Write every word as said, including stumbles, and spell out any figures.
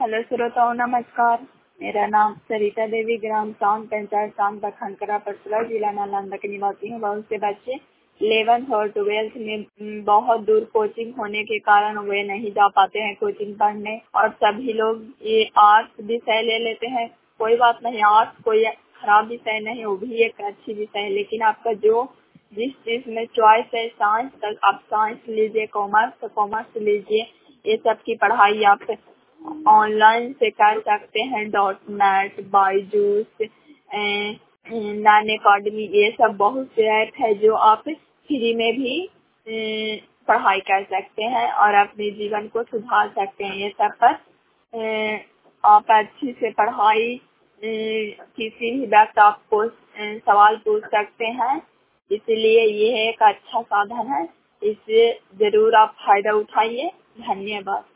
Hello श्रोताओं, नमस्कार। मेरा नाम सरिता देवी, ग्राम साउंड पंचायत साउंड खनकरा परसला, जिला नालंदा की निवासी हूँ। बहुत से बच्चे इलेवेंथ और ट्वेल्थ में म, बहुत दूर कोचिंग होने के कारण वे नहीं जा पाते हैं कोचिंग पढ़ने, और सभी लोग ये आर्ट्स विषय ले लेते हैं। कोई बात नहीं, आर्ट्स कोई खराब विषय नहीं, वो भी एक अच्छी विषय है। लेकिन आपका जो जिस चीज में चॉइस है, साइंस तक आप साइंस लीजिए, कॉमर्स तो कॉमर्स लीजिए। ये सब की पढ़ाई आप ऑनलाइन से कर सकते हैं। डॉट नेट, बायजूस, नान अकेडमी, ये सब बहुत से ऐप है जो आप फ्री में भी अ, पढ़ाई कर सकते हैं और अपने जीवन को सुधार सकते हैं। ये सब पर अ, आप अच्छी से पढ़ाई, अ, किसी भी वक्त आपको अ, सवाल पूछ सकते हैं। इसलिए ये एक अच्छा साधन है, इससे जरूर आप फायदा उठाइए। धन्यवाद।